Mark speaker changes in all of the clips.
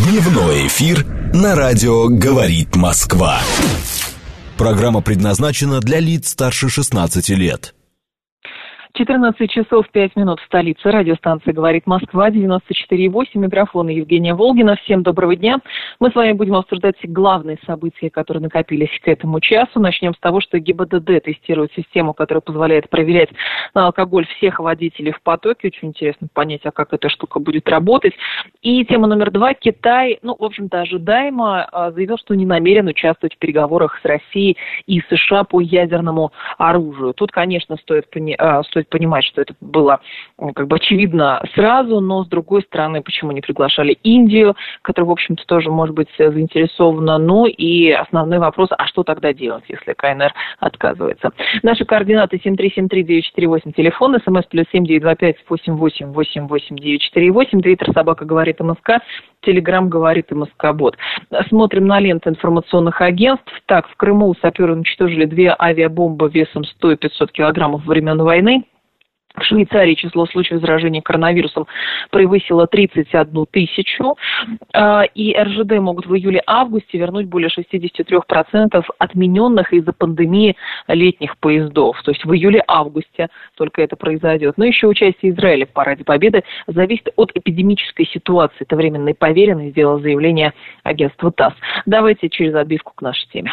Speaker 1: Дневной эфир на радио «Говорит Москва». Программа предназначена для лиц старше 16 лет.
Speaker 2: 14 часов 5 минут в столице. Радиостанция «Говорит Москва», 94,8. Микрофон Евгения Волгина. Всем доброго дня. Мы с вами будем обсуждать главные события, которые накопились к этому часу. Начнем с того, что ГИБДД тестирует систему, которая позволяет проверять на алкоголь всех водителей в потоке. Очень интересно понять, а как эта штука будет работать. И тема номер 2. Китай, в общем-то, ожидаемо заявил, что не намерен участвовать в переговорах с Россией и США по ядерному оружию. Тут, конечно, стоит понимать, что это было очевидно сразу, но с другой стороны, почему не приглашали Индию, которая, в общем-то, тоже может быть заинтересована. Ну и основной вопрос, а что тогда делать, если КНР отказывается? Наши координаты 7373948, телефон, смс +7 925 88 88 948, твиттер собака говорит МСК, телеграм говорит МСК-бот. Смотрим на ленты информационных агентств. Так, в Крыму саперы уничтожили 2 авиабомбы весом 100 и 500 килограммов времен войны. В Швейцарии число случаев заражения коронавирусом превысило 31 тысячу. И РЖД могут в июле-августе вернуть более 63% отмененных из-за пандемии летних поездов. То есть в июле-августе только это произойдет. Но еще участие Израиля в Параде Победы зависит от эпидемической ситуации. Это временный поверенный сделал заявление агентству ТАСС. Давайте через отбивку к нашей теме.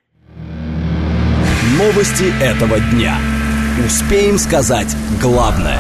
Speaker 1: Новости этого дня. Успеем сказать главное.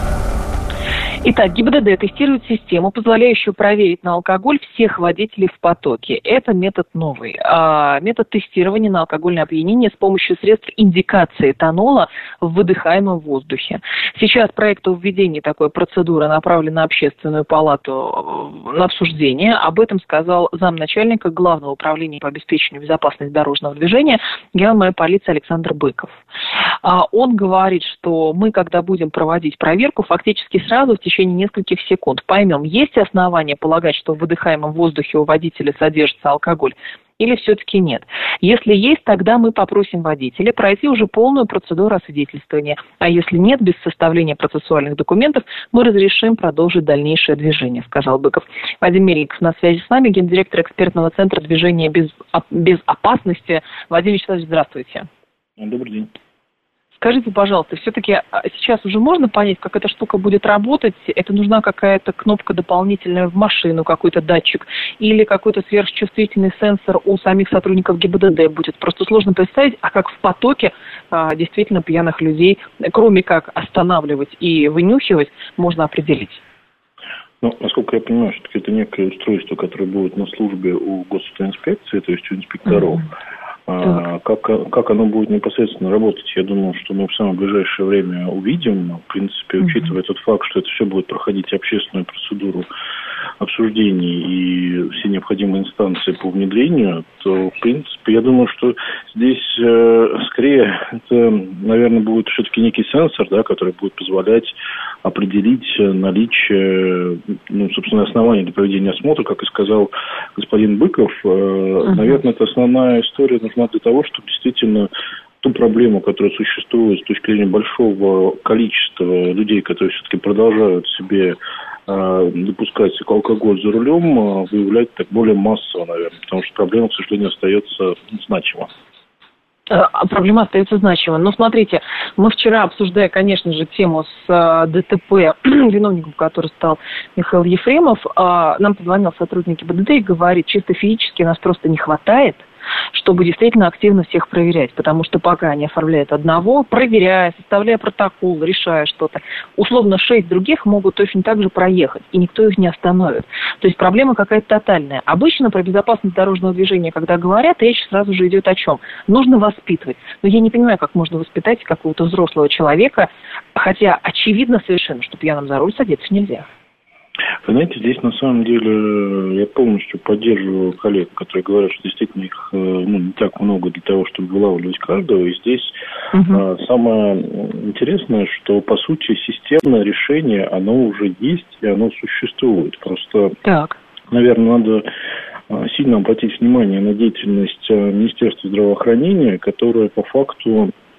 Speaker 2: Итак, ГИБДД тестирует систему, позволяющую проверить на алкоголь всех водителей в потоке. Это метод новый. Метод тестирования на алкогольное опьянение с помощью средств индикации этанола в выдыхаемом воздухе. Сейчас проект о введении такой процедуры направлен на Общественную палату на обсуждение. Об этом сказал замначальника Главного управления по обеспечению безопасности дорожного движения генерал-майор полиции Александр Быков. Он говорит, что мы, когда будем проводить проверку, фактически сразу в течение нескольких секунд поймем, есть основания полагать, что в выдыхаемом воздухе у водителя содержится алкоголь, или все-таки нет. Если есть, тогда мы попросим водителя пройти уже полную процедуру освидетельствования. А если нет, без составления процессуальных документов, мы разрешим продолжить дальнейшее движение, сказал Быков. Вадим Мельников на связи с нами, гендиректор экспертного центра движения без опасности. Вадим Вячеславович, здравствуйте.
Speaker 3: Добрый день.
Speaker 2: Скажите, пожалуйста, все-таки сейчас уже можно понять, как эта штука будет работать? Это нужна какая-то кнопка дополнительная в машину, какой-то датчик, или какой-то сверхчувствительный сенсор у самих сотрудников ГИБДД будет? Просто сложно представить, а как в потоке действительно пьяных людей, кроме как останавливать и вынюхивать, можно определить?
Speaker 3: Насколько я понимаю, все-таки это некое устройство, которое будет на службе у госинспекции, то есть у инспекторов. Как оно будет непосредственно работать, я думаю, что мы в самое ближайшее время увидим. В принципе, учитывая тот факт, что это все будет проходить общественную процедуру обсуждений и все необходимые инстанции по внедрению, то, в принципе, я думаю, что здесь скорее это, наверное, будет все-таки некий сенсор, да, который будет позволять определить наличие, собственно, оснований для проведения осмотра, как и сказал господин Быков. Наверное, это основная история нужна для того, чтобы действительно ту проблему, которая существует с точки зрения большого количества людей, которые все-таки продолжают себе допускать алкоголь за рулем, выявлять так более массово, наверное, потому что проблема, к сожалению, остается значима.
Speaker 2: Проблема остается значимой. Но смотрите, мы вчера, обсуждая, конечно же, тему с ДТП, виновником который стал Михаил Ефремов, нам позвонил сотрудник ГИБДД и говорит, чисто физически нас просто не хватает, чтобы действительно активно всех проверять, потому что пока они оформляют одного, проверяя, составляя протокол, решая что-то, условно 6 других могут точно так же проехать, и никто их не остановит. То есть проблема какая-то тотальная. Обычно про безопасность дорожного движения, когда говорят, речь сразу же идет о чем? Нужно воспитывать. Но я не понимаю, как можно воспитать какого-то взрослого человека, хотя очевидно совершенно, что пьяным за руль садиться нельзя.
Speaker 3: Вы знаете, здесь на самом деле я полностью поддерживаю коллег, которые говорят, что действительно их не так много для того, чтобы вылавливать каждого. И здесь самое интересное, что по сути системное решение, оно уже есть и оно существует. Просто, наверное, надо сильно обратить внимание на деятельность Министерства здравоохранения, которое по факту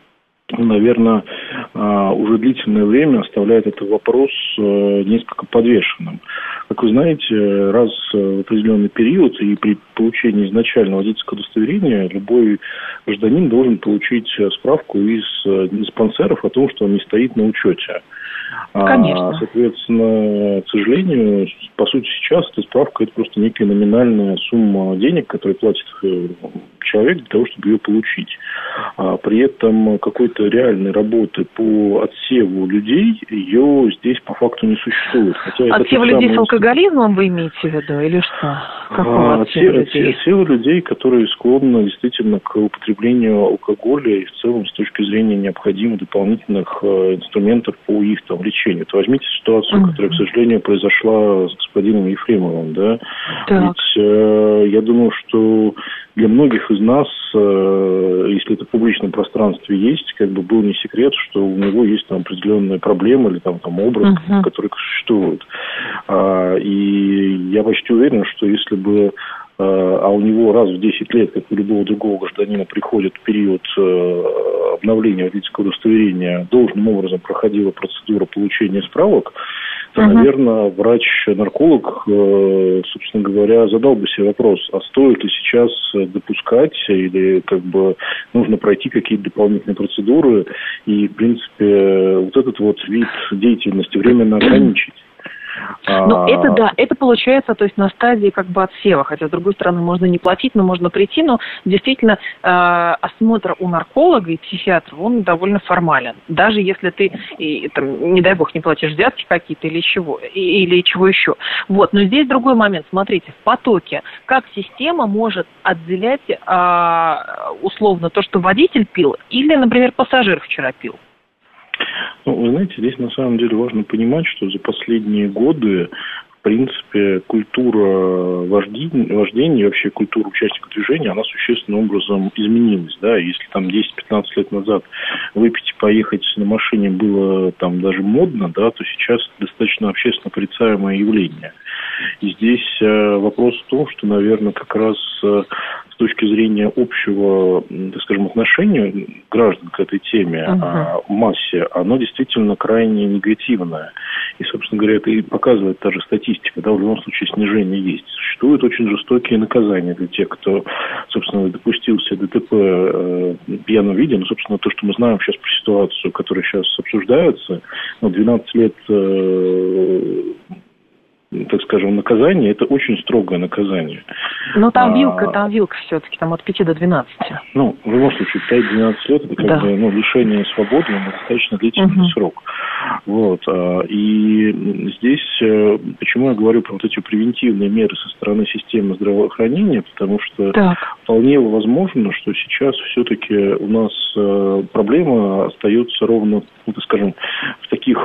Speaker 3: наверное, уже длительное время оставляет этот вопрос несколько подвешенным. Как вы знаете, раз в определенный период и при получении изначального водительского удостоверения любой гражданин должен получить справку из диспансеров о том, что он не стоит на учете.
Speaker 2: Конечно.
Speaker 3: Соответственно, к сожалению, по сути сейчас эта справка – это просто некая номинальная сумма денег, которую платит человек для того, чтобы ее получить. При этом какой-то реальной работы по отсеву людей ее здесь по факту не существует.
Speaker 2: Отсев людей с алкоголизмом вы имеете в виду или что?
Speaker 3: Отсев людей, которые склонны действительно к употреблению алкоголя и в целом с точки зрения необходимых дополнительных инструментов по их там лечению. Вот возьмите ситуацию, которая, к сожалению, произошла с господином Ефремовым, да? Ведь я думаю, что для многих из нас, если это в публичном пространстве есть, как бы был не секрет, что у него есть там определенные проблемы или там образ, который существует. И я почти уверен, что если бы у него раз в 10 лет, как у любого другого гражданина, приходит период обновления водительского удостоверения, должным образом проходила процедура получения справок, то, наверное, врач-нарколог, собственно говоря, задал бы себе вопрос, а стоит ли сейчас допускать или как бы нужно пройти какие-то дополнительные процедуры и, в принципе, вот этот вот вид деятельности временно ограничить.
Speaker 2: Ну, это да, это получается, то есть на стадии как бы отсева, хотя, с другой стороны, можно не платить, но можно прийти, но действительно осмотр у нарколога и психиатра, он довольно формален, даже если ты, там, не дай бог, не платишь взятки какие-то или чего еще. Вот, но здесь другой момент, смотрите, в потоке, как система может отделять условно то, что водитель пил, или, например, пассажир вчера пил?
Speaker 3: Ну, вы знаете, здесь на самом деле важно понимать, что за последние годы, в принципе, культура вождения и вообще культура участников движения, она существенным образом изменилась. Да? Если там 10-15 лет назад выпить и поехать на машине было там даже модно, да, то сейчас достаточно общественно порицаемое явление. И здесь вопрос в том, что, наверное, как раз с точки зрения общего, так скажем, отношения граждан к этой теме, массе, оно действительно крайне негативное. И, собственно говоря, это и показывает та же статистика, да, в любом случае снижение есть. Существуют очень жестокие наказания для тех, кто, собственно, допустился ДТП в пьяном виде. Ну, собственно, то, что мы знаем сейчас про ситуацию, которая сейчас обсуждается, 12 лет так скажем, наказание, это очень строгое наказание.
Speaker 2: Ну, там вилка все-таки, там от 5 до 12.
Speaker 3: Ну, в любом случае, 5-12 лет, это как бы, лишение свободы, но достаточно длительный срок. Вот. И здесь, почему я говорю про вот эти превентивные меры со стороны системы здравоохранения, потому что вполне возможно, что сейчас все-таки у нас проблема остается ровно, так скажем, в таких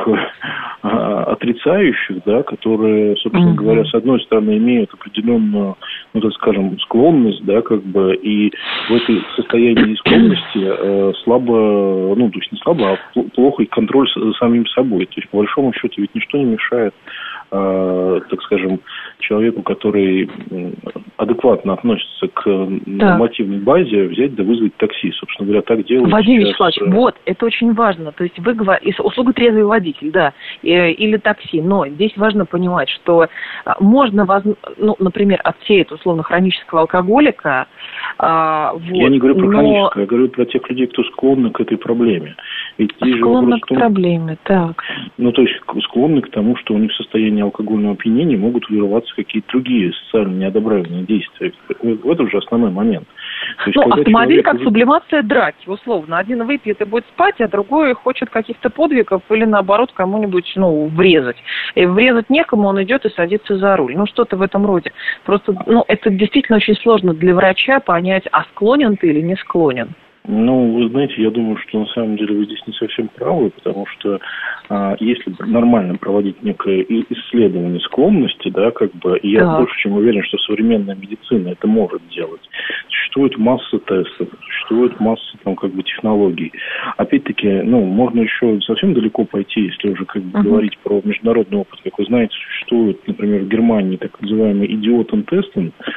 Speaker 3: отрицающих, да, которые, собственно говоря, с одной стороны имеют определенную, так скажем, склонность, да, как бы, и в этой состоянии склонности слабо, то есть не слабо, а плохой контроль за самим собой. То есть, по большому счету, ведь ничто не мешает, так скажем, человеку, который адекватно относится к нормативной базе, взять да вызвать такси. Собственно говоря, так делают
Speaker 2: Владимир Вячеславович, вот, это очень важно. То есть вы говорите, услуга трезвый водитель, да, или такси. Но здесь важно понимать, что можно, например, отсеять условно хронического алкоголика.
Speaker 3: Я не говорю про хронического, я говорю про тех людей, кто склонны к этой проблеме. Ведь
Speaker 2: склонны к проблеме, так.
Speaker 3: То есть склонны к тому, что у них в состоянии алкогольного опьянения могут вырываться какие-то другие социально неодобряемые действия. В этом же основной момент.
Speaker 2: Есть, автомобиль как сублимация драки, условно. Один выпьет и будет спать, а другой хочет каких-то подвигов или, наоборот, кому-нибудь, врезать. И врезать некому, он идет и садится за руль. Что-то в этом роде. Просто, это действительно очень сложно для врача понять, а склонен ты или не склонен.
Speaker 3: Вы знаете, я думаю, что на самом деле вы здесь не совсем правы, потому что если нормально проводить некое исследование склонности, да, как бы, и я больше чем уверен, что современная медицина это может делать. Существует масса тестов, существует масса технологий. Опять-таки, можно еще совсем далеко пойти, если уже говорить про международный опыт. Как вы знаете, существует, например, в Германии так называемый идиотен-тестинг,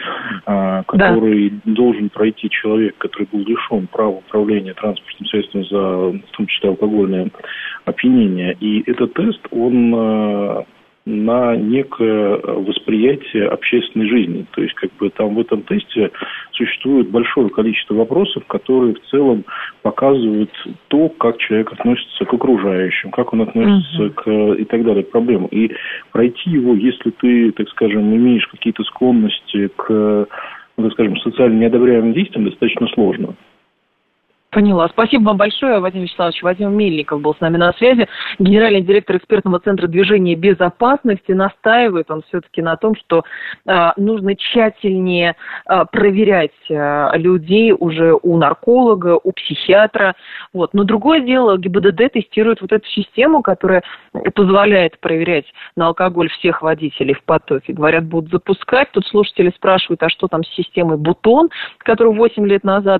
Speaker 3: который должен пройти человек, который был лишен права управления транспортным средством за, в том числе, алкогольное опьянение. И этот тест, он на некое восприятие общественной жизни. То есть, как бы там в этом тесте существует большое количество вопросов, которые в целом показывают то, как человек относится к окружающим, как он относится к и так далее, к проблемам. И пройти его, если ты, так скажем, имеешь какие-то склонности к, так скажем, социально неодобряемым действиям, достаточно сложно.
Speaker 2: Поняла. Спасибо вам большое, Вадим Вячеславович. Вадим Мельников был с нами на связи. Генеральный директор экспертного центра движения безопасности. Настаивает он все-таки на том, что нужно тщательнее проверять людей уже у нарколога, у психиатра. Вот. Но другое дело, ГИБДД тестирует вот эту систему, которая позволяет проверять на алкоголь всех водителей в потоке. Говорят, будут запускать. Тут слушатели спрашивают, а что там с системой «Бутон», которую 8 лет назад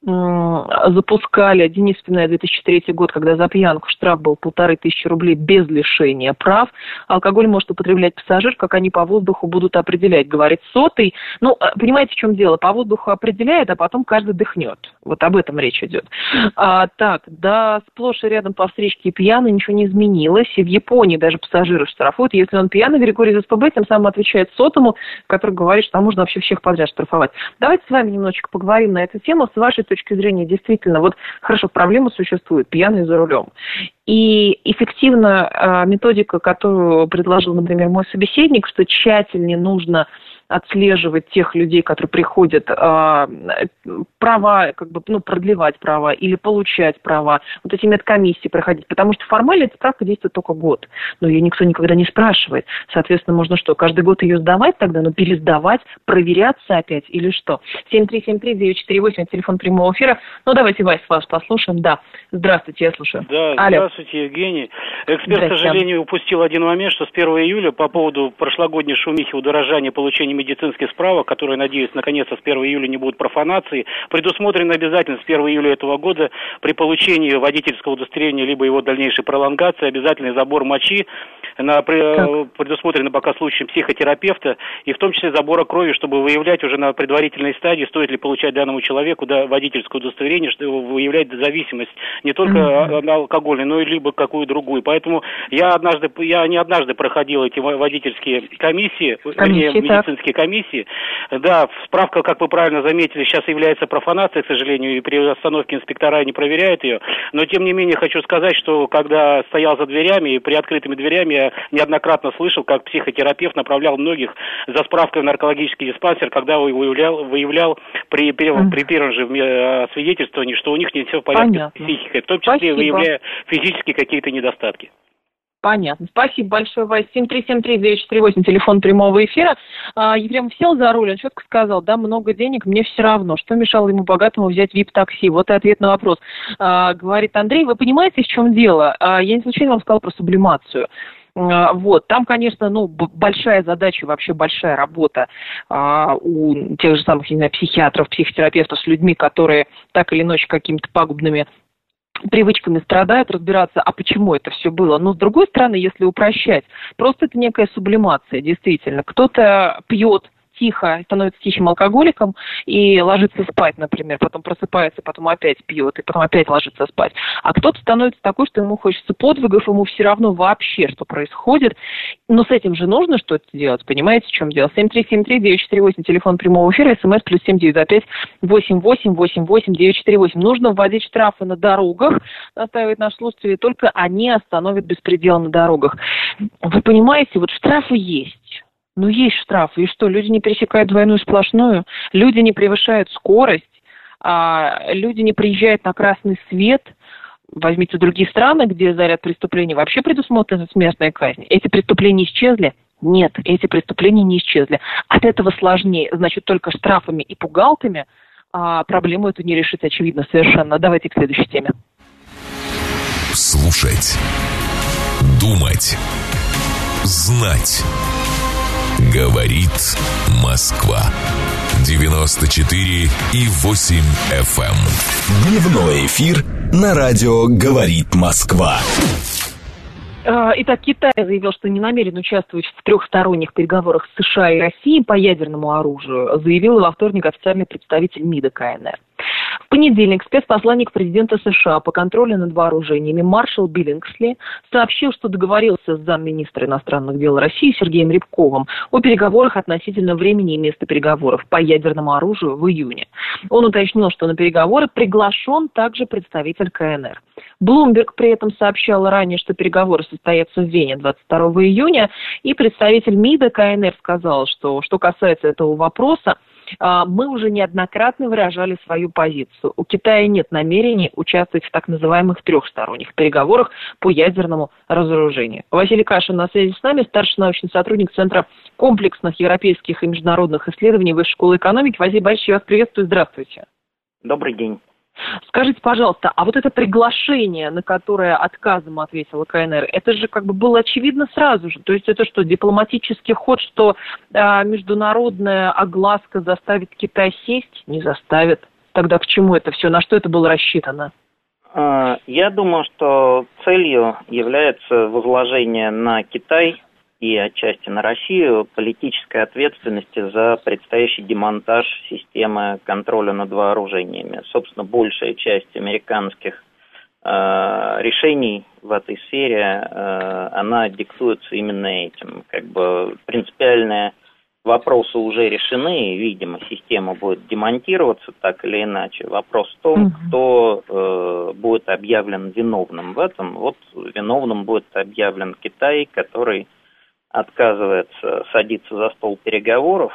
Speaker 2: запускали. Денис вспоминает 2003 год, когда за пьянку штраф был 1500 рублей без лишения прав. Алкоголь может употреблять пассажир, как они по воздуху будут определять, говорит Сотый. Ну, понимаете, в чем дело? По воздуху определяет, а потом каждый дыхнет. Вот об этом речь идет. Так, да, сплошь и рядом по встречке пьяный, ничего не изменилось. И в Японии даже пассажиров штрафуют. Если он пьяный, Григорий из СПБ тем самым отвечает Сотому, который говорит, что там можно вообще всех подряд штрафовать. Давайте с вами немножечко поговорим на эту тему. С вашей точки зрения, действительно, вот хорошо, проблема существует, пьяный за рулем. И эффективна методика, которую предложил, например, мой собеседник, что тщательнее нужно отслеживать тех людей, которые приходят права, как бы, ну, продлевать права или получать права, вот эти медкомиссии проходить, потому что формально эта справка действует только год, но ее никто никогда не спрашивает. Соответственно, можно что, каждый год ее сдавать тогда, ну, пересдавать, проверяться опять или что? 7373948, телефон прямого эфира. Ну, давайте, Вась, вас послушаем. Да, здравствуйте, я слушаю.
Speaker 4: Да, алло. Здравствуйте, Евгений. Эксперт, к сожалению, упустил один момент, что с 1 июля по поводу прошлогодней шумихи удорожания получения медицинских справок, которые, надеюсь, наконец-то с 1 июля не будут профанацией, предусмотрено обязательно с 1 июля этого года при получении водительского удостоверения либо его дальнейшей пролонгации обязательный забор мочи, предусмотрено пока случаем психотерапевта, и в том числе забора крови, чтобы выявлять уже на предварительной стадии, стоит ли получать данному человеку водительское удостоверение, чтобы выявлять зависимость не только на алкогольной, но и либо какую другую. Поэтому я не однажды проходил эти водительские комиссии, медицинские комиссии. Да, справка, как вы правильно заметили, сейчас является профанацией, к сожалению, и при остановке инспектора не проверяют ее. Но, тем не менее, хочу сказать, что когда стоял за дверями и при открытыми дверями, я неоднократно слышал, как психотерапевт направлял многих за справкой в наркологический диспансер, когда выявлял при первом же свидетельствовании, что у них не все в порядке с психикой, в том числе выявляя физические какие-то недостатки.
Speaker 2: Понятно. Спасибо большое, Вась. 7373948, телефон прямого эфира. Ефремов сел за руль, он четко сказал, да, много денег, мне все равно. Что мешало ему богатому взять вип-такси? Вот и ответ на вопрос. Говорит Андрей, вы понимаете, в чем дело? Я не случайно вам сказал про сублимацию. Вот, там, конечно, большая задача, вообще большая работа у тех же самых, не знаю, психиатров, психотерапевтов с людьми, которые так или иначе какими-то пагубными привычками страдают, разбираться, а почему это все было. Но, с другой стороны, если упрощать, просто это некая сублимация, действительно. Кто-то пьет тихо, становится тихим алкоголиком и ложится спать, например, потом просыпается, потом опять пьет и потом опять ложится спать. А кто-то становится такой, что ему хочется подвигов, ему все равно вообще, что происходит. Но с этим же нужно что-то делать, понимаете, в чем дело? 7373948, телефон прямого эфира, смс +7 925 8888 948. Нужно вводить штрафы на дорогах, настаивает наш слушатель, только они остановят беспредел на дорогах. Вы понимаете, вот штрафы есть. Ну, есть штрафы. И что, люди не пересекают двойную сплошную? Люди не превышают скорость? Люди не приезжают на красный свет? Возьмите другие страны, где за ряд преступлений вообще предусмотрена смертная казнь. Эти преступления исчезли? Нет, эти преступления не исчезли. От этого сложнее. Значит, только штрафами и пугалками проблему эту не решить, очевидно, совершенно. Давайте к следующей теме.
Speaker 1: Слушать. Думать. Знать. Говорит Москва. 94,8 FM. Дневной эфир на радио «Говорит Москва».
Speaker 2: Итак, Китай заявил, что не намерен участвовать в трехсторонних переговорах с США и Россией по ядерному оружию, заявил во вторник официальный представитель МИДа КНР. В понедельник спецпосланник президента США по контролю над вооружениями маршал Биллингсли сообщил, что договорился с замминистра иностранных дел России Сергеем Рябковым о переговорах относительно времени и места переговоров по ядерному оружию в июне. Он уточнил, что на переговоры приглашен также представитель КНР. Bloomberg при этом сообщал ранее, что переговоры состоятся в Вене 22 июня, и представитель МИДа КНР сказал, что касается этого вопроса, мы уже неоднократно выражали свою позицию. У Китая нет намерений участвовать в так называемых трехсторонних переговорах по ядерному разоружению. Василий Кашин на связи с нами, старший научный сотрудник Центра комплексных европейских и международных исследований Высшей школы экономики. Василий Борисович, я вас приветствую. Здравствуйте.
Speaker 5: Добрый день.
Speaker 2: Скажите, пожалуйста, а вот это приглашение, на которое отказом ответила КНР, это же как бы было очевидно сразу же. То есть это что, дипломатический ход, что международная огласка заставит Китай сесть? Не заставит. Тогда к чему это все? На что это было рассчитано?
Speaker 5: Я думаю, что целью является возложение на Китай и отчасти на Россию политической ответственности за предстоящий демонтаж системы контроля над вооружениями. Собственно, большая часть американских решений в этой сфере, она диктуется именно этим. Как бы принципиальные вопросы уже решены, и, видимо, система будет демонтироваться так или иначе. Вопрос в том, кто будет объявлен виновным в этом. Вот виновным будет объявлен Китай, который отказывается садиться за стол переговоров,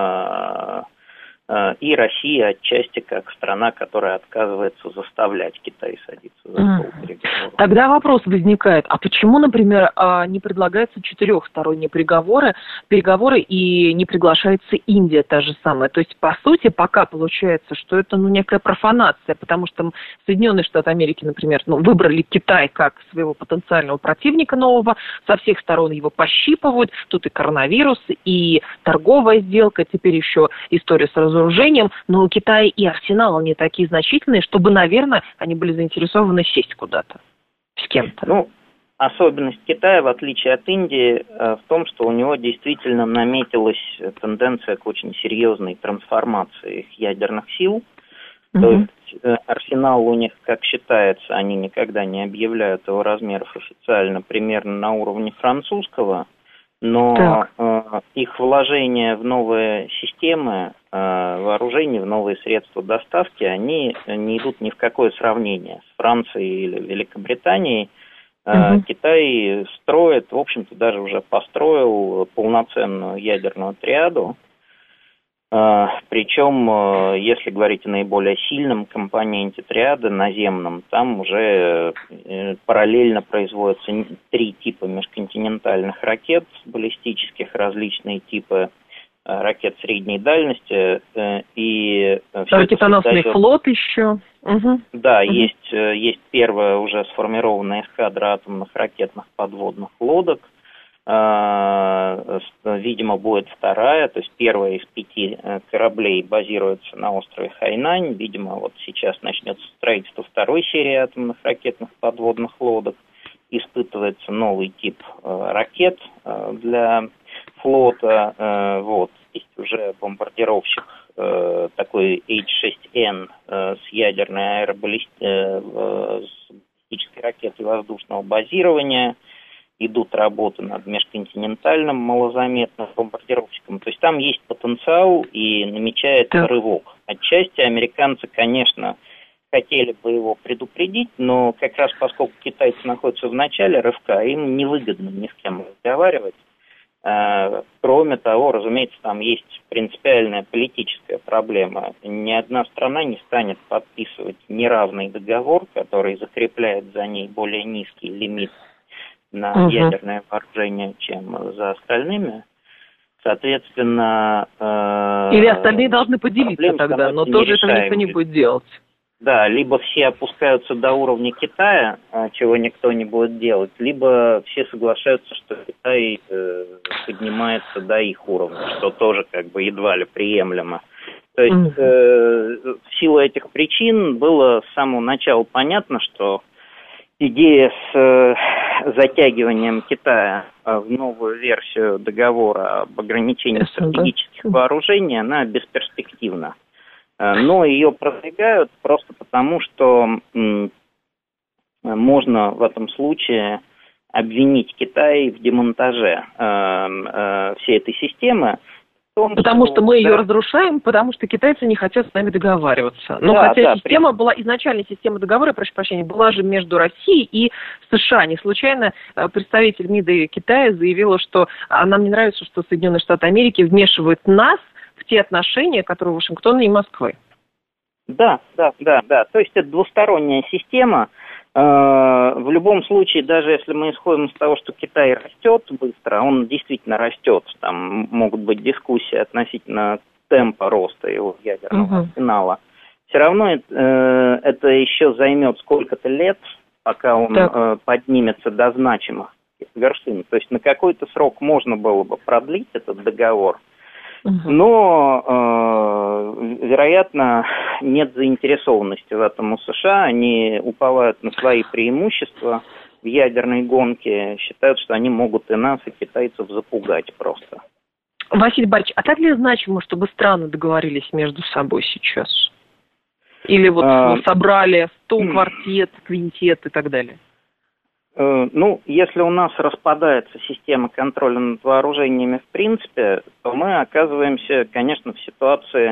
Speaker 5: и Россия отчасти как страна, которая отказывается заставлять Китай садиться за стол переговоров.
Speaker 2: Тогда вопрос возникает, а почему, например, не предлагаются четырехсторонние переговоры и не приглашается Индия та же самая? То есть, по сути, пока получается, что это некая профанация, потому что Соединенные Штаты Америки, например, выбрали Китай как своего потенциального противника нового, со всех сторон его пощипывают, тут и коронавирус, и торговая сделка, теперь еще история с разоружением, но у Китая и арсенал не такие значительные, чтобы, наверное, они были заинтересованы сесть куда-то с кем-то.
Speaker 5: Особенность Китая, в отличие от Индии, в том, что у него действительно наметилась тенденция к очень серьезной трансформации их ядерных сил. То есть арсенал у них, как считается, они никогда не объявляют его размеров официально, примерно на уровне французского. Но их вложения в новые системы вооружений, в новые средства доставки, они не идут ни в какое сравнение с Францией или Великобританией. Китай строит, в общем-то, даже уже построил полноценную ядерную триаду. Причем, если говорить о наиболее сильном компоненте триады, наземном, там уже параллельно производятся 3 типа межконтинентальных ракет баллистических, различные типы ракет средней дальности. И
Speaker 2: ракетоносный флот еще.
Speaker 5: Да, есть первая уже сформированная эскадра атомных ракетных подводных лодок. Видимо, будет вторая, то есть первая из 5 кораблей базируется на острове Хайнань. Видимо, вот сейчас начнется строительство второй серии атомных ракетных подводных лодок. Испытывается новый тип ракет для флота. Есть уже бомбардировщик такой H-6N с ядерной баллистической ракетой воздушного базирования. Идут работы над межконтинентальным малозаметным бомбардировщиком. То есть там есть потенциал и намечается рывок. Отчасти американцы, конечно, хотели бы его предупредить, но как раз поскольку китайцы находятся в начале рывка, им невыгодно ни с кем разговаривать. Кроме того, разумеется, там есть принципиальная политическая проблема. Ни одна страна не станет подписывать неравный договор, который закрепляет за ней более низкий лимит на ядерное вооружение, чем за остальными. Соответственно...
Speaker 2: Или остальные должны поделиться тогда, но тоже этого никто не будет делать.
Speaker 5: Да, либо все опускаются до уровня Китая, чего никто не будет делать, либо все соглашаются, что Китай поднимается до их уровня, что тоже как бы едва ли приемлемо. То есть в силу этих причин было с самого начала понятно, что идея с затягиванием Китая в новую версию договора об ограничении стратегических вооружений, она бесперспективна. Но ее продвигают просто потому, что можно в этом случае обвинить Китай в демонтаже всей этой системы.
Speaker 2: Потому что мы ее разрушаем, потому что китайцы не хотят с нами договариваться. Но система была, изначальная система договора, прошу прощения, была же между Россией и США. Не случайно представитель МИДа Китая заявила, что нам не нравится, что Соединенные Штаты Америки вмешивают нас в те отношения, которые у Вашингтона и Москвы.
Speaker 5: Да. То есть это двусторонняя система. В любом случае, даже если мы исходим из того, что Китай растет быстро, он действительно растет, там могут быть дискуссии относительно темпа роста его ядерного арсенала, все равно это еще займет сколько-то лет, пока он поднимется до значимых вершин. То есть на какой-то срок можно было бы продлить этот договор, но, вероятно, нет заинтересованности в этом у США. Они уповают на свои преимущества в ядерной гонке, считают, что они могут и нас, и китайцев запугать просто.
Speaker 2: Василий Борисович, а так ли значимо, чтобы страны договорились между собой сейчас? Или собрали квартет, квинтет и так далее?
Speaker 5: Если у нас распадается система контроля над вооружениями в принципе, то мы оказываемся, конечно, в ситуации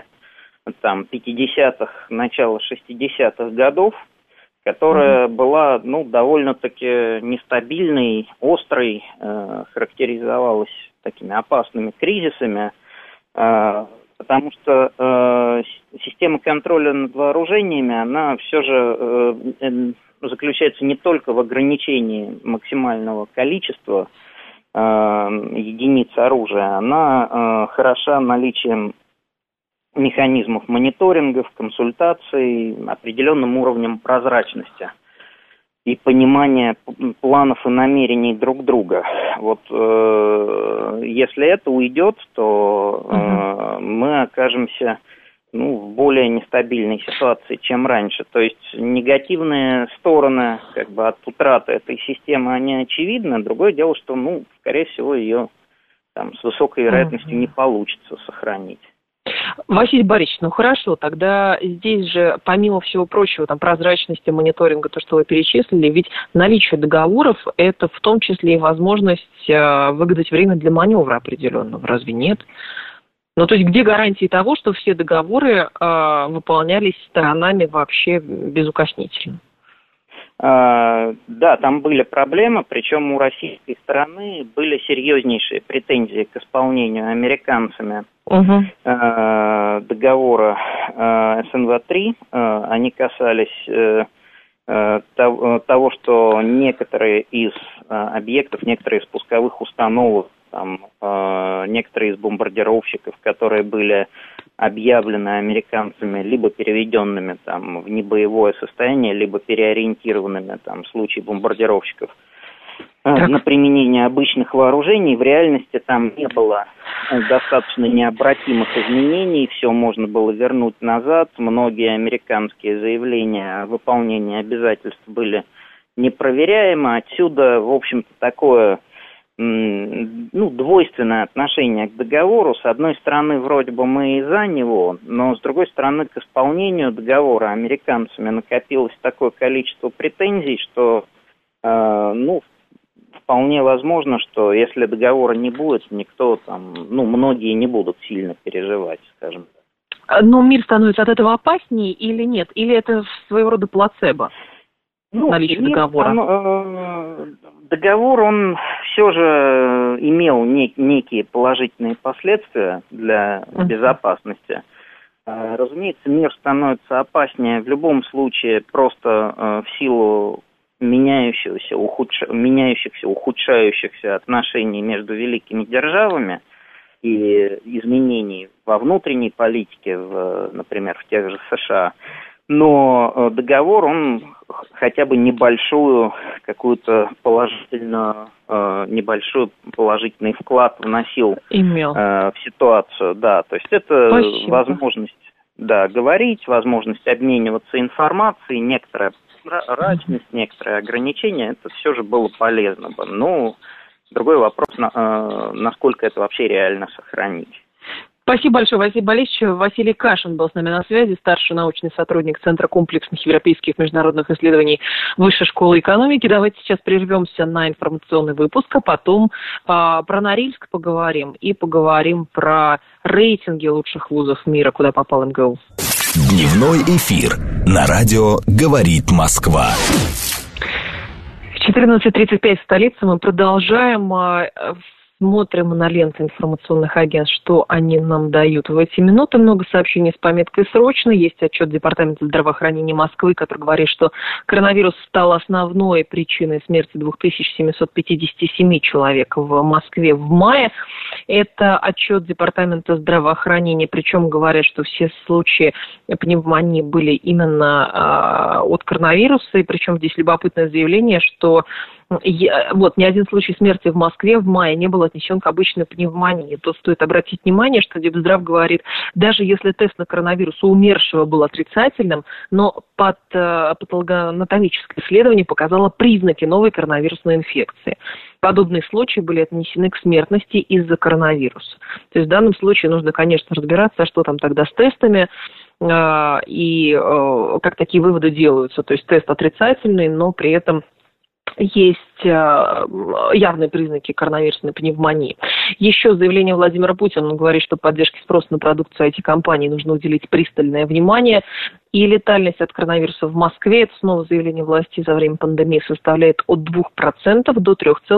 Speaker 5: 50-х, начала 60-х годов, которая была, довольно-таки нестабильной, острой, характеризовалась такими опасными кризисами, потому что система контроля над вооружениями, она все же заключается не только в ограничении максимального количества единиц оружия, она хороша наличием механизмов мониторингов, консультаций, определенным уровнем прозрачности и понимания планов и намерений друг друга. Если это уйдет, то мы окажемся в более нестабильной ситуации, чем раньше. То есть негативные стороны от утраты этой системы, они очевидны. Другое дело, что, скорее всего, ее с высокой вероятностью не получится сохранить.
Speaker 2: Василий Борисович, хорошо, тогда здесь же, помимо всего прочего, прозрачности, мониторинга, то, что вы перечислили, ведь наличие договоров – это в том числе и возможность выгадать время для маневра определенного, разве нет? То есть где гарантии того, что все договоры выполнялись сторонами вообще безукоснительно?
Speaker 5: Да, там были проблемы, причем у российской стороны были серьезнейшие претензии к исполнению американцами договора СНВ-3. Они касались того, что некоторые из объектов, некоторые из пусковых установок, некоторые из бомбардировщиков, которые были объявлены американцами либо переведенными в небоевое состояние, либо переориентированными в случае бомбардировщиков на применение обычных вооружений. В реальности там не было достаточно необратимых изменений, все можно было вернуть назад. Многие американские заявления о выполнении обязательств были непроверяемы. Отсюда, в общем-то, такое двойственное отношение к договору. С одной стороны, вроде бы мы и за него, но с другой стороны, к исполнению договора американцами накопилось такое количество претензий, что вполне возможно, что если договора не будет, никто многие не будут сильно переживать, скажем так.
Speaker 2: Но мир становится от этого опаснее или нет? Или это своего рода плацебо? Наличие договора?
Speaker 5: Договор, он все же имел некие положительные последствия для безопасности. Разумеется, мир становится опаснее в любом случае просто в силу меняющихся, ухудшающихся отношений между великими державами и изменений во внутренней политике, например, в тех же США. Но договор, он хотя бы небольшой положительный вклад вносил в ситуацию. Да, то есть это возможность говорить, возможность обмениваться информацией, некоторая прозрачность, некоторые ограничения, это все же было полезно бы. Ну, другой вопрос, насколько это вообще реально сохранить.
Speaker 2: Спасибо большое, Василий Борисович. Василий Кашин был с нами на связи, старший научный сотрудник Центра комплексных европейских международных исследований Высшей школы экономики. Давайте сейчас прервемся на информационный выпуск, а потом про Норильск поговорим и поговорим про рейтинги лучших вузов мира, куда попал МГУ.
Speaker 1: Дневной эфир на радио «Говорит Москва».
Speaker 2: 14:35 в столице. Мы продолжаем. Смотрим на ленты информационных агентств, что они нам дают в эти минуты. Много сообщений с пометкой «Срочно». Есть отчет Департамента здравоохранения Москвы, который говорит, что коронавирус стал основной причиной смерти 2757 человек в Москве в мае. Это отчет Департамента здравоохранения, причем говорят, что все случаи пневмонии были именно от коронавируса. И причем здесь любопытное заявление, что ни один случай смерти в Москве в мае не был отнесен к обычной пневмонии. Тут стоит обратить внимание, что Депздрав говорит, даже если тест на коронавирус у умершего был отрицательным, но патологоанатомическое исследование показало признаки новой коронавирусной инфекции. Подобные случаи были отнесены к смертности из-за коронавируса. То есть в данном случае нужно, конечно, разбираться, что там тогда с тестами, и как такие выводы делаются. То есть тест отрицательный, но при этом есть явные признаки коронавирусной пневмонии. Еще заявление Владимира Путина, он говорит, что поддержке спроса на продукцию IT-компаний нужно уделить пристальное внимание. И летальность от коронавируса в Москве, это снова заявление властей, за время пандемии составляет от 2% до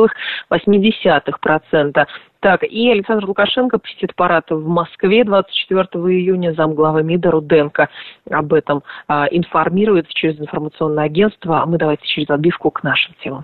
Speaker 2: 3,8%. Так, и Александр Лукашенко посетит парад в Москве 24 июня. Замглавы МИДа Руденко об этом информирует через информационное агентство. А мы давайте через отбивку к нашим темам.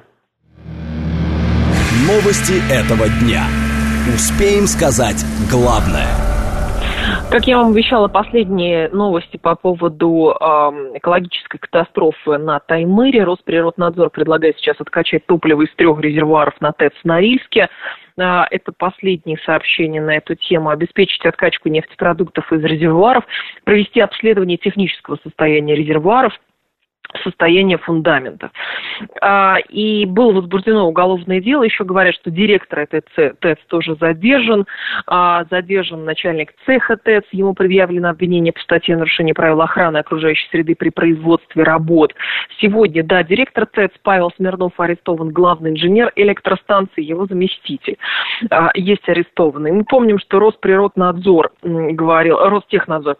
Speaker 1: Новости этого дня. Успеем сказать главное.
Speaker 2: Как я вам обещала, последние новости по поводу экологической катастрофы на Таймыре. Росприроднадзор предлагает сейчас откачать топливо из 3 резервуаров на ТЭЦ в Норильске. Это последние сообщения на эту тему. Обеспечить откачку нефтепродуктов из резервуаров, провести обследование технического состояния резервуаров, состояние фундаментов. И было возбуждено уголовное дело. Еще говорят, что директор этой ТЭЦ тоже задержан. Задержан начальник цеха ТЭЦ. Ему предъявлено обвинение по статье нарушения правил охраны окружающей среды при производстве работ. Сегодня, директор ТЭЦ Павел Смирнов арестован, главный инженер электростанции, его заместитель есть арестованный. Мы помним, что Росприроднадзор Ростехнадзор,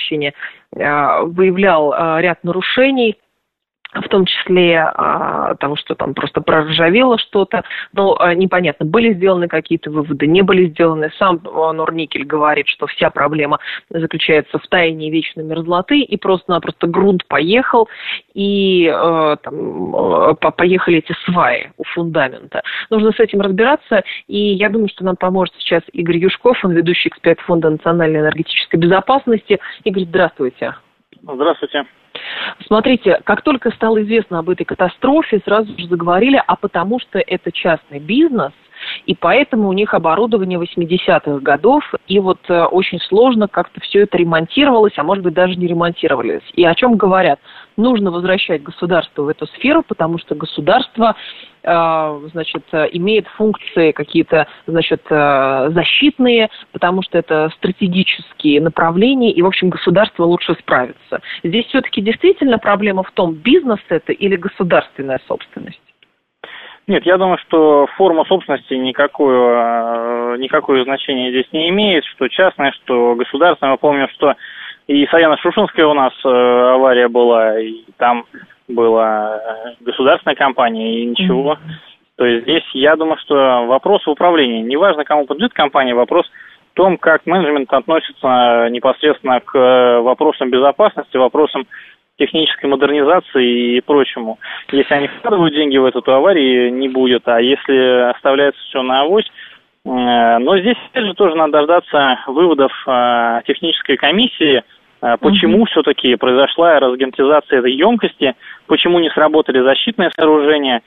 Speaker 2: выявлял ряд нарушений, в том числе того, что там просто проржавело что-то, но непонятно, были сделаны какие-то выводы, не были сделаны. Сам Норникель говорит, что вся проблема заключается в таянии вечной мерзлоты, и просто-напросто грунт поехал, и поехали эти сваи у фундамента. Нужно с этим разбираться, и я думаю, что нам поможет сейчас Игорь Юшков, он ведущий эксперт Фонда национальной энергетической безопасности. Игорь, здравствуйте.
Speaker 4: Здравствуйте.
Speaker 2: Смотрите, как только стало известно об этой катастрофе, сразу же заговорили, потому что это частный бизнес, и поэтому у них оборудование 80-х годов, и очень сложно как-то все это ремонтировалось, а может быть даже не ремонтировалось. И о чем говорят? Нужно возвращать государство в эту сферу, потому что государство имеет функции какие-то, защитные, потому что это стратегические направления, и, в общем, государство лучше справится. Здесь все-таки действительно проблема в том, бизнес это или государственная собственность?
Speaker 6: Нет, я думаю, что форма собственности никакое значение здесь не имеет, что частное, что государственное. Мы помним, что и Саяно-Шушенская у нас авария была, и там была государственная компания, и ничего. То есть здесь, я думаю, что вопрос в управлении. Неважно, кому принадлежит компания, вопрос в том, как менеджмент относится непосредственно к вопросам безопасности, вопросам технической модернизации и прочему. Если они вкладывают деньги в эту, то аварии не будет, а если оставляется все на авось. Но здесь, опять же, тоже надо дождаться выводов технической комиссии, почему все-таки произошла разгерметизация этой емкости, почему не сработали защитные сооружения.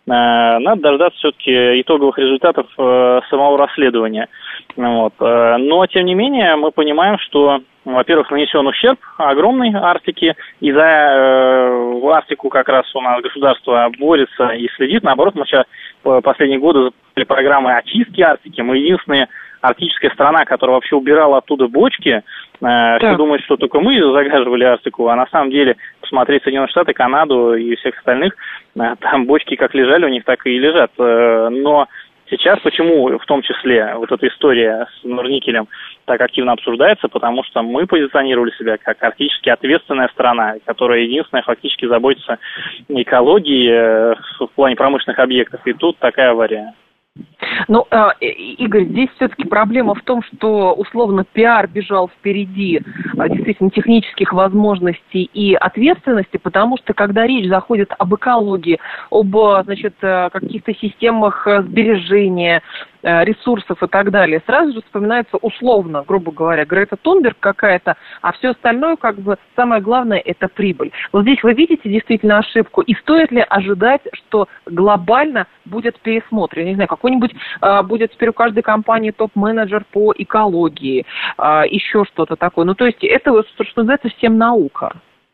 Speaker 6: надо дождаться все-таки итоговых результатов самого расследования. Вот. Но, тем не менее, мы понимаем, что, во-первых, нанесен ущерб огромный Арктике, и за Арктику как раз у нас государство борется и следит. Наоборот, мы сейчас последние годы запустили программы очистки Арктики. Мы единственная арктическая страна, которая вообще убирала оттуда бочки. Все думают, что только мы загаживали Арктику, а на самом деле, посмотреть Соединенные Штаты, Канаду и всех остальных, там бочки как лежали у них, так и лежат. Но сейчас почему, в том числе, вот эта история с Норникелем так активно обсуждается, потому что мы позиционировали себя как арктически ответственная страна, которая единственная фактически заботится о экологии в плане промышленных объектов, и тут такая авария.
Speaker 2: Ну, Игорь, здесь все-таки проблема в том, что условно пиар бежал впереди действительно технических возможностей и ответственности, потому что когда речь заходит об экологии, об, значит, каких-то системах сбережения ресурсов и так далее, сразу же вспоминается условно, грубо говоря, Грета Тунберг какая-то, а все остальное, как бы, самое главное, это прибыль. Вот здесь вы видите действительно ошибку, и стоит ли ожидать, что глобально будет пересмотр? Я не знаю, какой-нибудь будет теперь у каждой компании топ-менеджер по экологии, еще что-то такое. Ну, то есть это, что называется, всем наука.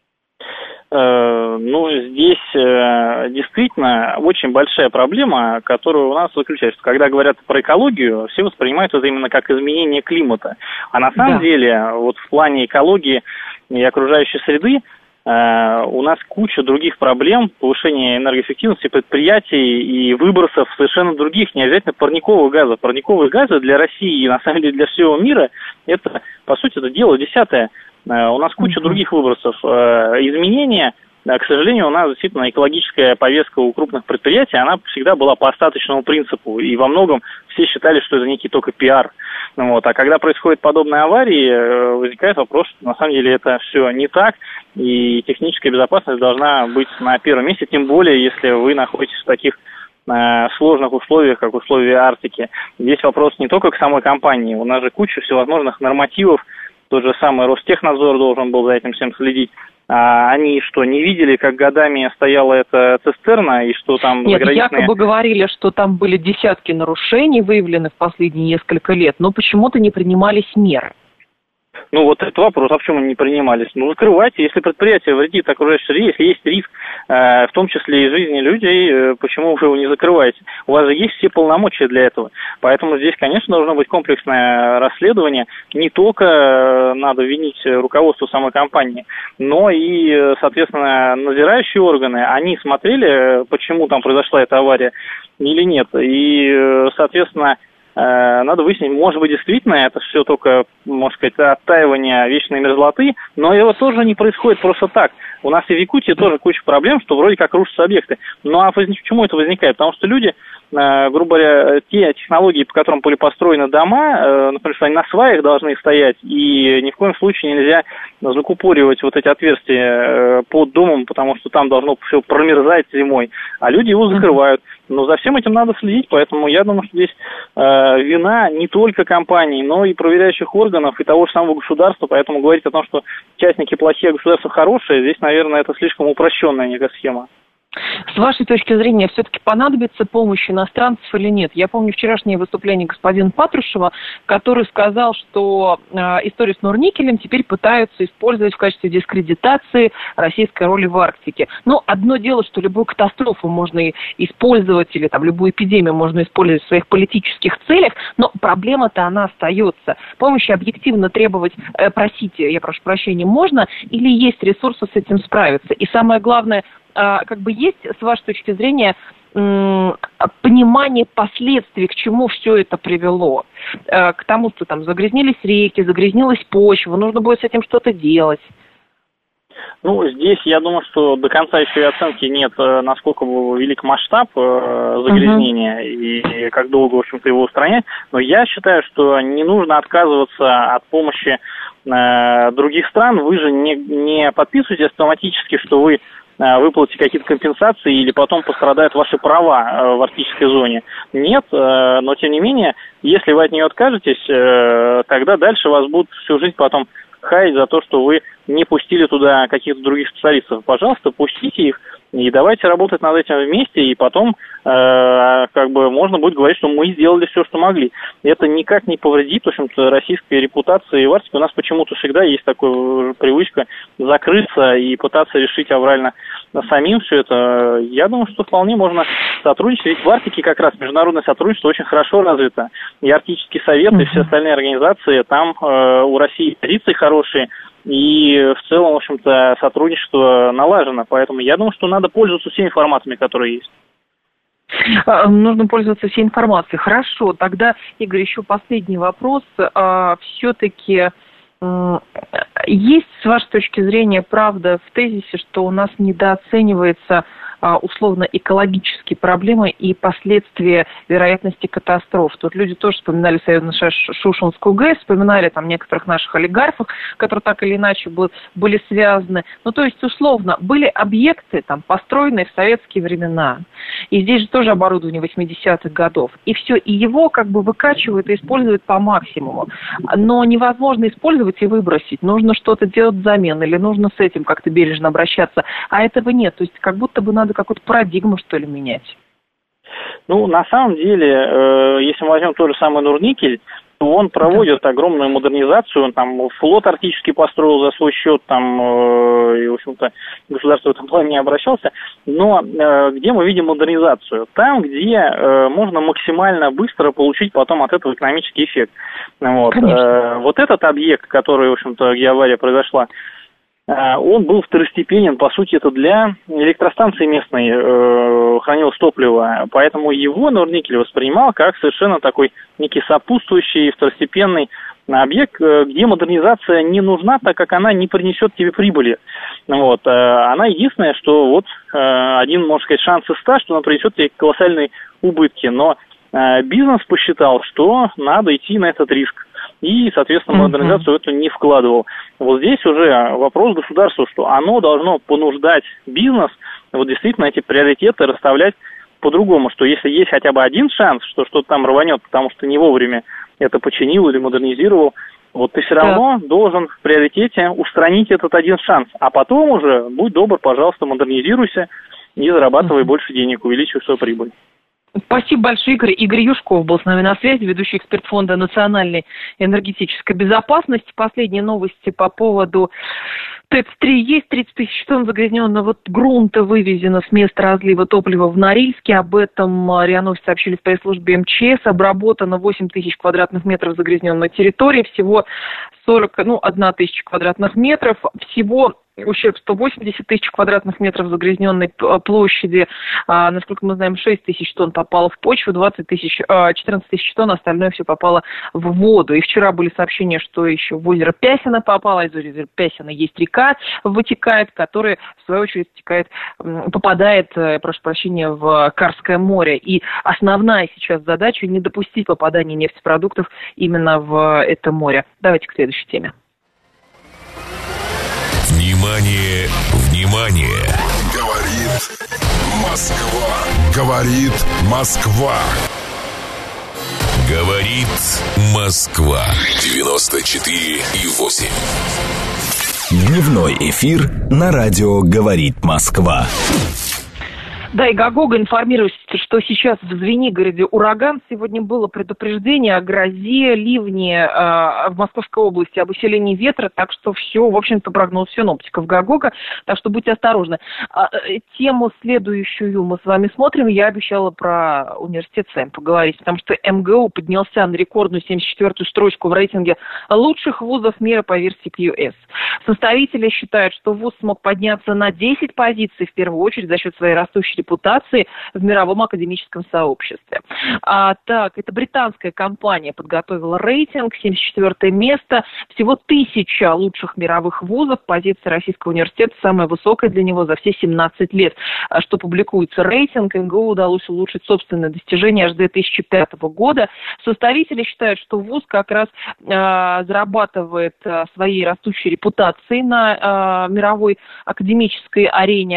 Speaker 6: Ну, здесь действительно очень большая проблема, которая у нас заключается. Когда говорят про экологию, все воспринимают это именно как изменение климата. А на самом деле, вот в плане экологии и окружающей среды, у нас куча других проблем, повышение энергоэффективности предприятий и выбросов совершенно других, не обязательно парниковых газов. Парниковые газы для России и, на самом деле, для всего мира, это, по сути, это дело десятое. У нас куча других выбросов. Изменения, к сожалению, у нас действительно экологическая повестка у крупных предприятий, она всегда была по остаточному принципу, и во многом все считали, что это некий только пиар. Вот. А когда происходят подобные аварии, возникает вопрос, что на самом деле это все не так, и техническая безопасность должна быть на первом месте, тем более, если вы находитесь в таких сложных условиях, как условия Арктики. Здесь вопрос не только к самой компании, у нас же куча всевозможных нормативов, тот же самый Ростехнадзор должен был за этим всем следить. Они что, не видели, как годами стояла эта цистерна, и что там...
Speaker 2: Нет, якобы говорили, что там были десятки нарушений выявлены в последние несколько лет, но почему-то не принимались меры.
Speaker 6: Ну, вот это вопрос, а почему они не принимались? Ну, закрывайте, если предприятие вредит окружающей среде, если есть риск, в том числе и жизни людей, почему вы его не закрываете? У вас же есть все полномочия для этого. Поэтому здесь, конечно, должно быть комплексное расследование. Не только надо винить руководство самой компании, но и, соответственно, надзирающие органы, они смотрели, почему там произошла эта авария или нет. И, соответственно, надо выяснить, может быть, действительно это все только, можно сказать, оттаивание вечной мерзлоты, но его тоже не происходит просто так. У нас и в Якутии тоже куча проблем, что вроде как рушатся объекты. Ну а почему это возникает? Потому что люди, грубо говоря, те технологии, по которым были построены дома, например, что они на сваях должны стоять, и ни в коем случае нельзя закупоривать вот эти отверстия под домом, потому что там должно все промерзать зимой, а люди его закрывают. Но за всем этим надо следить, поэтому я думаю, что здесь вина не только компаний, но и проверяющих органов, и того же самого государства, поэтому говорить о том, что частники плохие, а государство хорошее, здесь, наверное, это слишком упрощенная некая схема.
Speaker 2: С вашей точки зрения, все-таки понадобится помощь иностранцев или нет? Я помню вчерашнее выступление господина Патрушева, который сказал, что историю с Норникелем теперь пытаются использовать в качестве дискредитации российской роли в Арктике. Но одно дело, что любую катастрофу можно использовать, или там любую эпидемию можно использовать в своих политических целях, но проблема-то она остается. Помощи объективно требовать, просить, я прошу прощения, можно, или есть ресурсы с этим справиться? И самое главное, как бы есть, с вашей точки зрения, понимание последствий, к чему все это привело? К тому, что там загрязнились реки, загрязнилась почва, нужно будет с этим что-то делать.
Speaker 6: Ну, здесь, я думаю, что до конца еще и оценки нет, насколько велик масштаб загрязнения и как долго, в общем-то, его устранять. Но я считаю, что не нужно отказываться от помощи других стран. Вы же не подписываете автоматически, что вы выплатите какие-то компенсации или потом пострадают ваши права в арктической зоне. Нет, но тем не менее, если вы от нее откажетесь, тогда дальше вас будут всю жизнь потом хаять за то, что вы не пустили туда каких-то других специалистов. Пожалуйста, пустите их и давайте работать над этим вместе, и потом можно будет говорить, что мы сделали все, что могли. Это никак не повредит, в общем-то, российской репутации в Арктике. У нас почему-то всегда есть такая привычка закрыться и пытаться решить аврально самим все это. Я думаю, что вполне можно сотрудничать, ведь в Арктике как раз международное сотрудничество очень хорошо развито. И Арктический совет, и все остальные организации, там у России позиции хорошие, и в целом, в общем-то, сотрудничество налажено. Поэтому я думаю, что надо пользоваться всеми форматами, которые есть.
Speaker 2: Нужно пользоваться всей информацией. Хорошо, тогда, Игорь, еще последний вопрос. Все-таки есть, с вашей точки зрения, правда в тезисе, что у нас недооценивается условно экологические проблемы и последствия вероятности катастроф. Тут люди тоже вспоминали Северно-Шушенскую ГЭС, вспоминали там некоторых наших олигархов, которые так или иначе были связаны. Ну, то есть, условно, были объекты, там, построенные в советские времена. И здесь же тоже оборудование 80-х годов. И все, и его как бы выкачивают и используют по максимуму. Но невозможно использовать и выбросить. Нужно что-то делать взамен, или нужно с этим как-то бережно обращаться. А этого нет. То есть, как будто бы надо какую-то парадигму, что ли, менять.
Speaker 6: Ну, на самом деле, если мы возьмем тот же самый Норникель, то он проводит огромную модернизацию, он там флот арктический построил за свой счет, там, и, в общем-то, государство в этом плане не обращался. Но где мы видим модернизацию? Там, где можно максимально быстро получить потом от этого экономический эффект. Вот. Вот этот объект, который, в общем-то, где авария произошла, он был второстепенен, по сути, это для электростанции местной хранилось топливо, поэтому его Норникель воспринимал как совершенно такой некий сопутствующий второстепенный объект, где модернизация не нужна, так как она не принесет тебе прибыли. Вот. Она единственная, что вот один, можно сказать, шанс из 100, что она принесет тебе колоссальные убытки, но бизнес посчитал, что надо идти на этот риск. И, соответственно, модернизацию эту не вкладывал. Вот здесь уже вопрос государства, что оно должно понуждать бизнес вот действительно эти приоритеты расставлять по-другому, что если есть хотя бы один шанс, что что-то там рванет, потому что не вовремя это починил или модернизировал, вот ты все равно должен в приоритете устранить этот один шанс. А потом уже, будь добр, пожалуйста, модернизируйся и зарабатывай больше денег, увеличивай свою прибыль.
Speaker 2: Спасибо большое, Игорь. Игорь Юшков был с нами на связи, ведущий эксперт Фонда национальной энергетической безопасности. Последние новости по поводу ТЭЦ-3. Есть 30 тысяч тонн загрязненного грунта вывезено с места разлива топлива в Норильске. Об этом РИА Новости сообщили в пресс-службе МЧС. Обработано 8 тысяч квадратных метров загрязненной территории. Всего 1 тысяча квадратных метров. Всего ущерб 180 тысяч квадратных метров загрязненной площади. Насколько мы знаем, 6 тысяч тонн попало в почву, 14 тысяч тонн, остальное все попало в воду. И вчера были сообщения, что еще в озеро Пясино попало. Из озера Пясино есть река, вытекает, которая, в свою очередь, попадает, прошу прощения, в Карское море. И основная сейчас задача — не допустить попадания нефтепродуктов именно в это море. Давайте к следующей теме.
Speaker 7: Внимание, внимание! Говорит Москва. Говорит Москва. Говорит Москва. 94,8.
Speaker 1: Дневной эфир на радио «Говорит Москва».
Speaker 2: Да, и Гагога информирует, что сейчас в Звенигороде ураган. Сегодня было предупреждение о грозе, ливне в Московской области, об усилении ветра, так что все, в общем-то, прогноз синоптиков Гагога, так что будьте осторожны. Тему следующую мы с вами смотрим. Я обещала про университет СЭМ поговорить, потому что МГУ поднялся на рекордную 74-ю строчку в рейтинге лучших вузов мира по версии QS. Составители считают, что вуз смог подняться на 10 позиций, в первую очередь, за счет своей растущей репутации в мировом академическом сообществе. Так, это британская компания подготовила рейтинг, 74 место, всего 1000 лучших мировых вузов, позиция Российского университета самая высокая для него за все 17 лет. Что публикуется рейтинг, МГУ удалось улучшить собственные достижения аж с 2005 года. Составители считают, что вуз как раз зарабатывает своей растущей репутацией на мировой академической арене.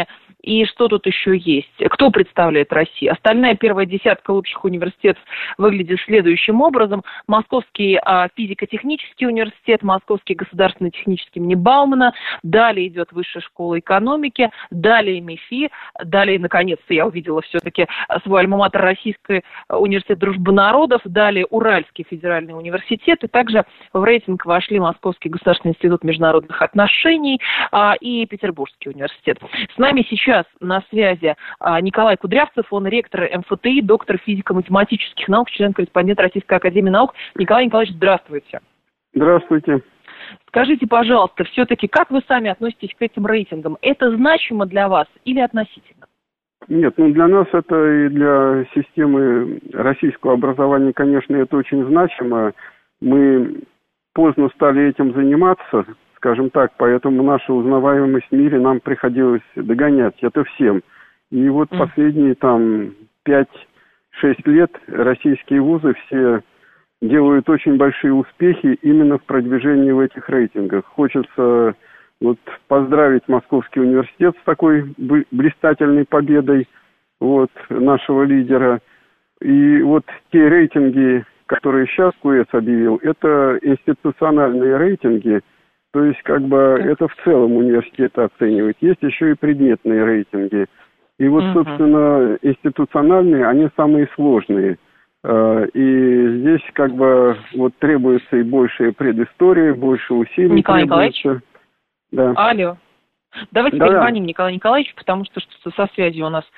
Speaker 2: И что тут еще есть? Кто представляет Россию? Остальная первая десятка лучших университетов выглядит следующим образом. Московский физико-технический университет, Московский государственный технический имени Баумана, далее идет Высшая школа экономики, далее МИФИ, далее, наконец-то, я увидела все-таки свой альма-матер Российский университет дружбы народов, далее Уральский федеральный университет, и также в рейтинг вошли Московский государственный институт международных отношений и Петербургский университет. С нами сейчас на связи Николай Кудрявцев, он ректор МФТИ, доктор физико-математических наук, член-корреспондент Российской академии наук. Николай Николаевич, здравствуйте.
Speaker 8: Здравствуйте.
Speaker 2: Скажите, пожалуйста, все-таки как вы сами относитесь к этим рейтингам? Это значимо для вас или относительно?
Speaker 8: Нет, для нас это и для системы российского образования, конечно, это очень значимо. Мы поздно стали этим заниматься, скажем так, поэтому наша узнаваемость в мире нам приходилось догонять. Это всем. И вот последние 5-6 лет российские вузы все делают очень большие успехи именно в продвижении в этих рейтингах. Хочется поздравить Московский университет с такой блистательной победой нашего лидера. И те рейтинги, которые сейчас КУЭС объявил, это институциональные рейтинги, то есть это в целом университет оценивает. Есть еще и предметные рейтинги. И собственно, институциональные, они самые сложные. И здесь требуется и большая предыстория, больше усилий.
Speaker 2: Николай Николаевич?
Speaker 8: Да.
Speaker 2: Алло. Давайте перезвоним Николаю Николаевичу, потому что что-то со связью у нас.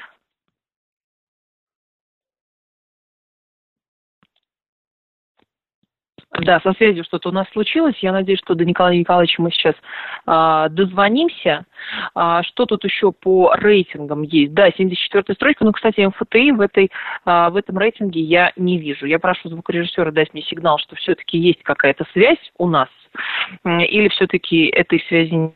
Speaker 2: Да, со связью что-то у нас случилось. Я надеюсь, что до Николая Николаевича мы сейчас дозвонимся. Что тут еще по рейтингам есть? Да, 74-я строчка. Кстати, МФТИ в этом рейтинге я не вижу. Я прошу звукорежиссера дать мне сигнал, что все-таки есть какая-то связь у нас. Или все-таки этой связи нет?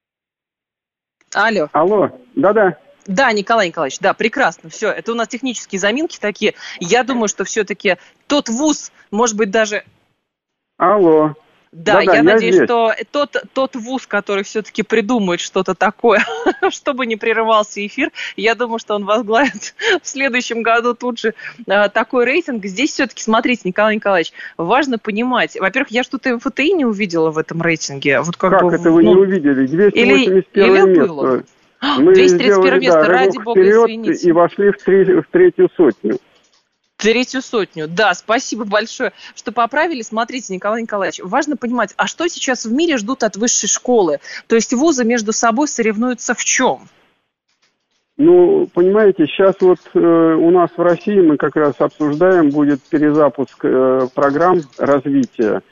Speaker 9: Алло.
Speaker 8: Алло, да-да.
Speaker 9: Да, Николай Николаевич, да, прекрасно, все. Это у нас технические заминки такие. Я думаю, что все-таки тот вуз, может быть, даже...
Speaker 8: Алло.
Speaker 9: Да, я надеюсь, здесь. Что тот вуз, который все-таки придумает что-то такое, чтобы не прерывался эфир, я думаю, что он возглавит в следующем году тут же такой рейтинг. Здесь все-таки, смотрите, Николай Николаевич, важно понимать. Во-первых, я что-то МФТИ не увидела в этом рейтинге.
Speaker 8: Как это вы не увидели? 281 место. Мы
Speaker 9: 231 место, ради бога, извините.
Speaker 8: И вошли в третью сотню.
Speaker 9: Третью сотню. Да, спасибо большое, что поправили. Смотрите, Николай Николаевич, важно понимать, а что сейчас в мире ждут от высшей школы? То есть вузы между собой соревнуются в чем?
Speaker 8: Понимаете, сейчас у нас в России мы как раз обсуждаем, будет перезапуск программ развития.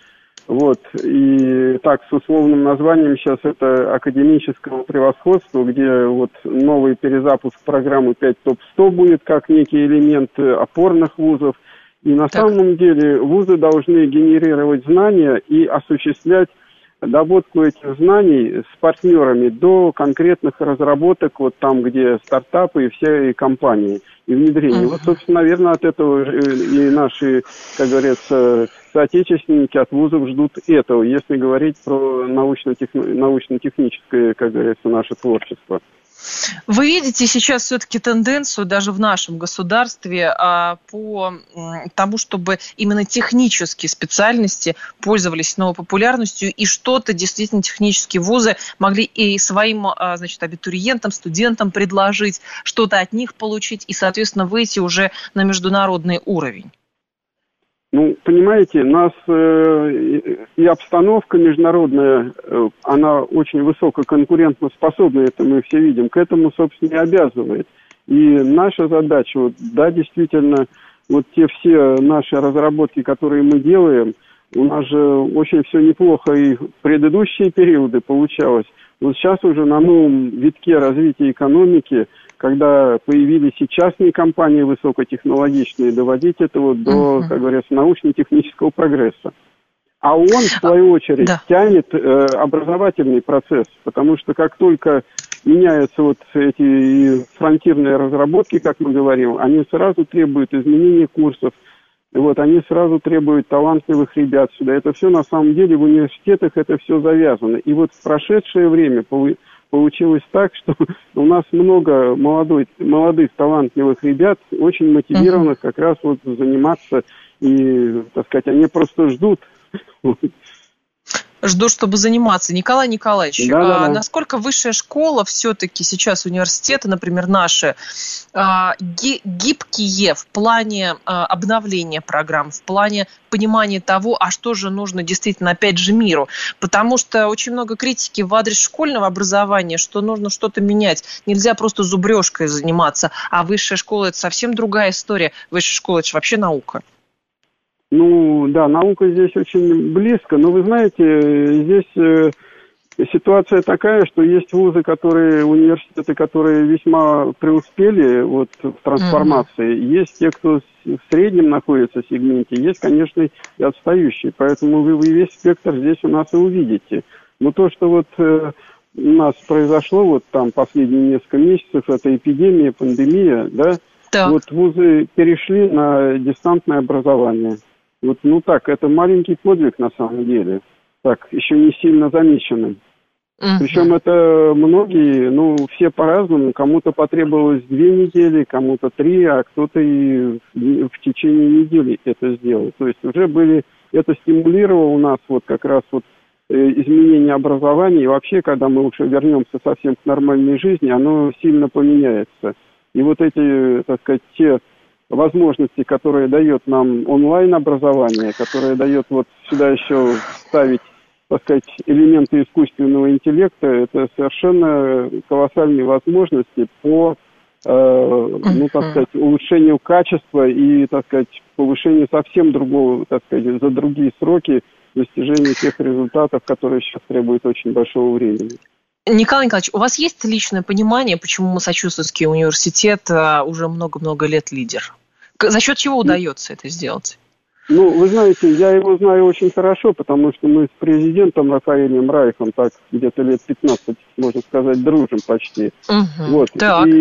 Speaker 8: И так, с условным названием сейчас это академического превосходства, где новый перезапуск программы 5 ТОП-100 будет как некий элемент опорных вузов. И на самом деле вузы должны генерировать знания и осуществлять доводку этих знаний с партнерами до конкретных разработок, там, где стартапы и все компании, и внедрение. Собственно, наверное, от этого и наши, как говорится, соотечественники от вузов ждут этого, если говорить про научно-техническое, как говорится, наше творчество.
Speaker 9: Вы видите сейчас все-таки тенденцию даже в нашем государстве по тому, чтобы именно технические специальности пользовались новой популярностью, и что-то действительно технические вузы могли и своим, абитуриентам, студентам предложить, что-то от них получить и, соответственно, выйти уже на международный уровень?
Speaker 8: Понимаете, нас и обстановка международная, она очень высококонкурентоспособна, это мы все видим, к этому, собственно, и обязывает. И наша задача, действительно, те все наши разработки, которые мы делаем, у нас же очень все неплохо и в предыдущие периоды получалось. Сейчас уже на новом витке развития экономики, когда появились и частные компании высокотехнологичные, доводить это до, как говорится, научно-технического прогресса. А он, в свою очередь, тянет образовательный процесс, потому что как только меняются эти фронтирные разработки, как мы говорим, они сразу требуют изменения курсов, они сразу требуют талантливых ребят сюда. Это все на самом деле в университетах это все завязано. И в прошедшее время получилось так, что у нас много молодых талантливых ребят, очень мотивированных как раз вот заниматься, и, так сказать, они просто ждут.
Speaker 9: Жду, чтобы заниматься. Николай Николаевич, насколько высшая школа все-таки сейчас, университеты, например, наши, гибкие в плане обновления программ, в плане понимания того, а что же нужно действительно, опять же, миру? Потому что очень много критики в адрес школьного образования, что нужно что-то менять. Нельзя просто зубрежкой заниматься, а высшая школа – это совсем другая история. Высшая школа – это же вообще наука.
Speaker 8: Ну, да, наука здесь очень близко, но вы знаете, здесь ситуация такая, что есть вузы, университеты, которые весьма преуспели вот в трансформации, есть те, кто в среднем находится в сегменте, есть, конечно, и отстающие, поэтому вы весь спектр здесь у нас и увидите. Но то, что вот у нас произошло вот там последние несколько месяцев, это эпидемия, пандемия, да, так. Вот вузы перешли на дистанционное образование. Вот, это маленький подвиг на самом деле. Так, еще не сильно замеченный. Причем это многие, все по-разному. Кому-то потребовалось 2 недели, кому-то 3, а кто-то и в течение недели это сделал. То есть уже это стимулировало у нас вот как раз вот изменение образования. И вообще, когда мы уже вернемся совсем к нормальной жизни, оно сильно поменяется. И вот эти, так сказать, те возможности, которые дает нам онлайн-образование, которые дает вот сюда еще ставить, так сказать, элементы искусственного интеллекта, это совершенно колоссальные возможности по, так сказать, улучшению качества и, так сказать, повышению совсем другого, так сказать, за другие сроки достижения тех результатов, которые сейчас требуют очень большого времени.
Speaker 9: Николай Николаевич, у вас есть личное понимание, почему Массачусетский университет уже много-много лет лидер? За счет чего удается это сделать?
Speaker 8: Вы знаете, я его знаю очень хорошо, потому что мы с президентом Рафаэлем Райхом так где-то лет 15, можно сказать, дружим почти. Вот. Так. И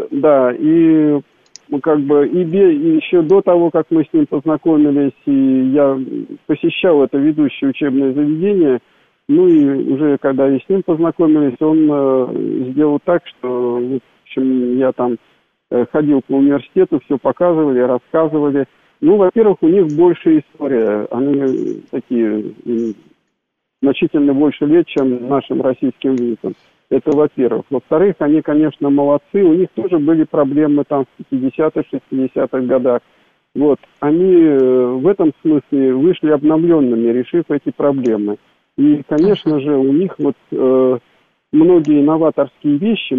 Speaker 8: еще до того, как мы с ним познакомились, и я посещал это ведущее учебное заведение, и уже когда и с ним познакомились, он сделал так, что, в общем, я там ходил по университету, все показывали, рассказывали. Во-первых, у них больше история. Они такие значительно больше лет, чем нашим российским вузам. Это во-первых. Во-вторых, они, конечно, молодцы. У них тоже были проблемы там в 50-х, 60-х годах. Вот. Они в этом смысле вышли обновленными, решив эти проблемы. И, конечно же, у них многие новаторские вещи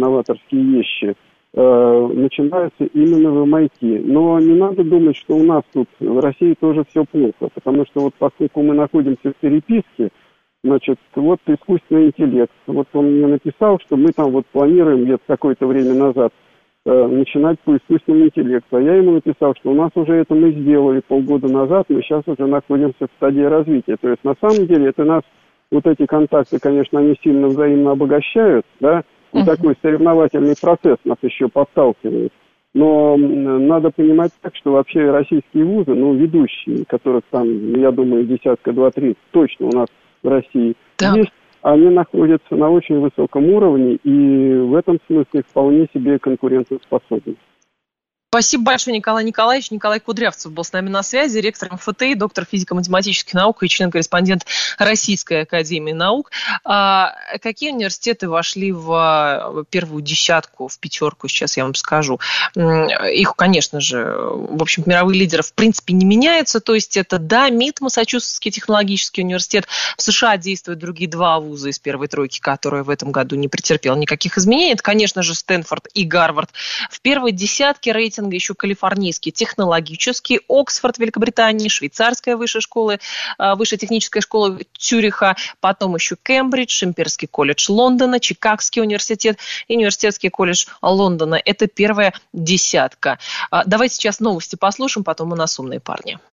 Speaker 8: начинаются именно в MIT. Но не надо думать, что у нас тут в России тоже все плохо, потому что поскольку мы находимся в переписке, искусственный интеллект. Вот он мне написал, что мы там планируем где-то какое-то время назад начинать по искусственному интеллекту. А я ему написал, что у нас уже это мы сделали полгода назад, мы сейчас уже находимся в стадии развития. То есть на самом деле это нас, эти контакты, конечно, они сильно взаимно обогащают, да, и такой соревновательный процесс нас еще подталкивает. Но надо понимать так, что вообще российские вузы, ведущие, которых там, я думаю, 2-3 точно у нас в России есть, они находятся на очень высоком уровне и в этом смысле вполне себе конкурентоспособны.
Speaker 9: Спасибо большое, Николай Николаевич. Николай Кудрявцев был с нами на связи, ректор МФТИ, доктор физико-математических наук и член-корреспондент Российской академии наук. Какие университеты вошли в первую десятку, в 5, сейчас я вам скажу? Их, конечно же, в общем, мировые лидеры в принципе не меняются. То есть это, МИТ, Массачусетский технологический университет. В США действуют другие 2 вуза из первой тройки, которые в этом году не претерпел никаких изменений. Это, конечно же, Стэнфорд и Гарвард. В первой десятке рейтинга еще калифорнийский технологический, Оксфорд Великобритании, швейцарская высшая школа, высшая техническая школа Цюриха, потом еще Кембридж, Имперский колледж Лондона, Чикагский университет и Университетский колледж Лондона. Это первая десятка. Давайте сейчас новости послушаем, потом у нас умные парни.